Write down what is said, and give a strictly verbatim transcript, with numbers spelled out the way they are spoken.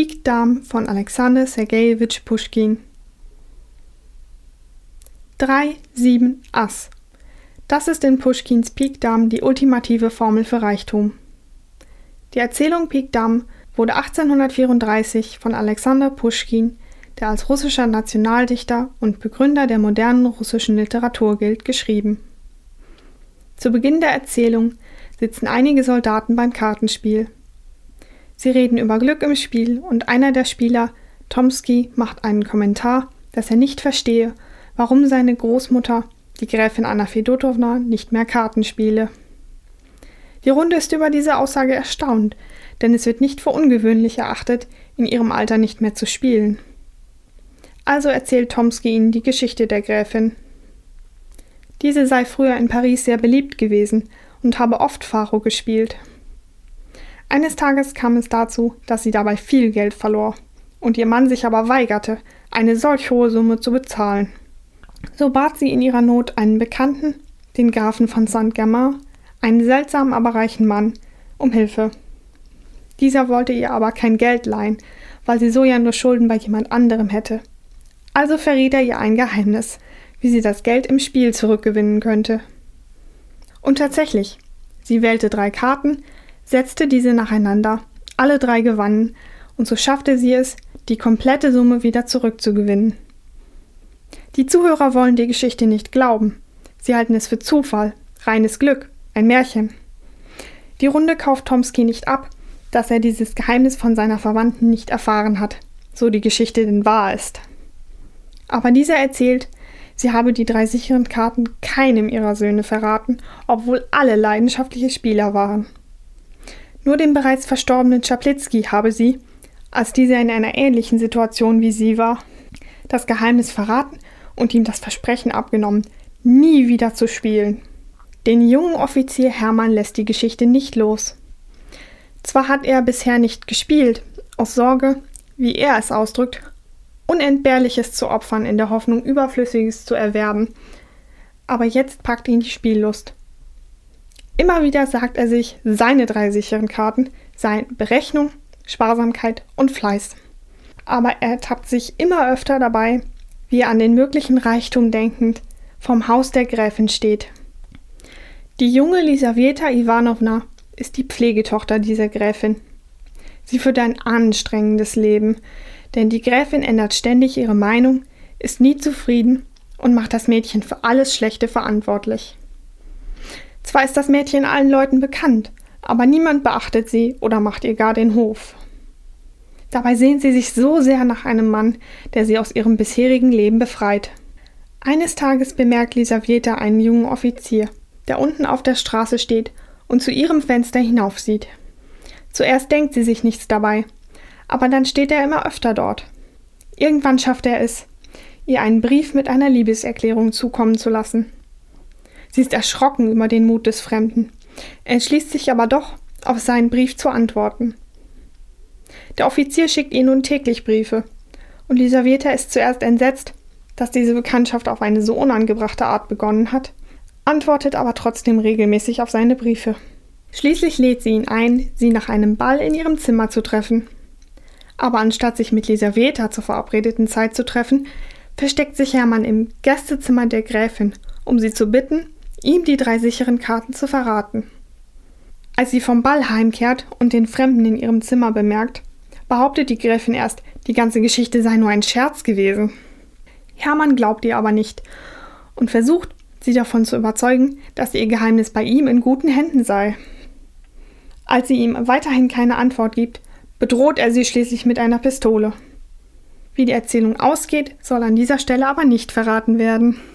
Pik-Dame von Alexander Sergejewitsch Puschkin. drei, sieben, Ass. Das ist in Puschkins Pik-Dame die ultimative Formel für Reichtum. Die Erzählung Pik-Dame wurde achtzehnhundertvierunddreißig von Alexander Puschkin, der als russischer Nationaldichter und Begründer der modernen russischen Literatur gilt, geschrieben. Zu Beginn der Erzählung sitzen einige Soldaten beim Kartenspiel. Sie reden über Glück im Spiel und einer der Spieler, Tomsky, macht einen Kommentar, dass er nicht verstehe, warum seine Großmutter, die Gräfin Anna Fedotowna, nicht mehr Karten spiele. Die Runde ist über diese Aussage erstaunt, denn es wird nicht für ungewöhnlich erachtet, in ihrem Alter nicht mehr zu spielen. Also erzählt Tomsky ihnen die Geschichte der Gräfin. Diese sei früher in Paris sehr beliebt gewesen und habe oft Pharo gespielt. Eines Tages kam es dazu, dass sie dabei viel Geld verlor und ihr Mann sich aber weigerte, eine solch hohe Summe zu bezahlen. So bat sie in ihrer Not einen Bekannten, den Grafen von Saint-Germain, einen seltsamen, aber reichen Mann, um Hilfe. Dieser wollte ihr aber kein Geld leihen, weil sie so ja nur Schulden bei jemand anderem hätte. Also verriet er ihr ein Geheimnis, wie sie das Geld im Spiel zurückgewinnen könnte. Und tatsächlich, sie wählte drei Karten, setzte diese nacheinander, alle drei gewannen, und so schaffte sie es, die komplette Summe wieder zurückzugewinnen. Die Zuhörer wollen die Geschichte nicht glauben. Sie halten es für Zufall, reines Glück, ein Märchen. Die Runde kauft Tomsky nicht ab, dass er dieses Geheimnis von seiner Verwandten nicht erfahren hat, so die Geschichte denn wahr ist. Aber dieser erzählt, sie habe die drei sicheren Karten keinem ihrer Söhne verraten, obwohl alle leidenschaftliche Spieler waren. Nur dem bereits verstorbenen Schaplitzky habe sie, als dieser in einer ähnlichen Situation wie sie war, das Geheimnis verraten und ihm das Versprechen abgenommen, nie wieder zu spielen. Den jungen Offizier Hermann lässt die Geschichte nicht los. Zwar hat er bisher nicht gespielt, aus Sorge, wie er es ausdrückt, Unentbehrliches zu opfern in der Hoffnung, Überflüssiges zu erwerben, aber jetzt packt ihn die Spiellust. Immer wieder sagt er sich, seine drei sicheren Karten seien Berechnung, Sparsamkeit und Fleiß. Aber er tappt sich immer öfter dabei, wie er an den möglichen Reichtum denkend vorm Haus der Gräfin steht. Die junge Lisaweta Iwanowna ist die Pflegetochter dieser Gräfin. Sie führt ein anstrengendes Leben, denn die Gräfin ändert ständig ihre Meinung, ist nie zufrieden und macht das Mädchen für alles Schlechte verantwortlich. Zwar ist das Mädchen allen Leuten bekannt, aber niemand beachtet sie oder macht ihr gar den Hof. Dabei sehnt sie sich so sehr nach einem Mann, der sie aus ihrem bisherigen Leben befreit. Eines Tages bemerkt Lisaweta einen jungen Offizier, der unten auf der Straße steht und zu ihrem Fenster hinaufsieht. Zuerst denkt sie sich nichts dabei, aber dann steht er immer öfter dort. Irgendwann schafft er es, ihr einen Brief mit einer Liebeserklärung zukommen zu lassen. Sie ist erschrocken über den Mut des Fremden, entschließt sich aber doch, auf seinen Brief zu antworten. Der Offizier schickt ihr nun täglich Briefe, und Lisaweta ist zuerst entsetzt, dass diese Bekanntschaft auf eine so unangebrachte Art begonnen hat, antwortet aber trotzdem regelmäßig auf seine Briefe. Schließlich lädt sie ihn ein, sie nach einem Ball in ihrem Zimmer zu treffen. Aber anstatt sich mit Lisaweta zur verabredeten Zeit zu treffen, versteckt sich Hermann im Gästezimmer der Gräfin, um sie zu bitten, ihm die drei sicheren Karten zu verraten. Als sie vom Ball heimkehrt und den Fremden in ihrem Zimmer bemerkt, behauptet die Gräfin erst, die ganze Geschichte sei nur ein Scherz gewesen. Hermann glaubt ihr aber nicht und versucht, sie davon zu überzeugen, dass ihr Geheimnis bei ihm in guten Händen sei. Als sie ihm weiterhin keine Antwort gibt, bedroht er sie schließlich mit einer Pistole. Wie die Erzählung ausgeht, soll an dieser Stelle aber nicht verraten werden.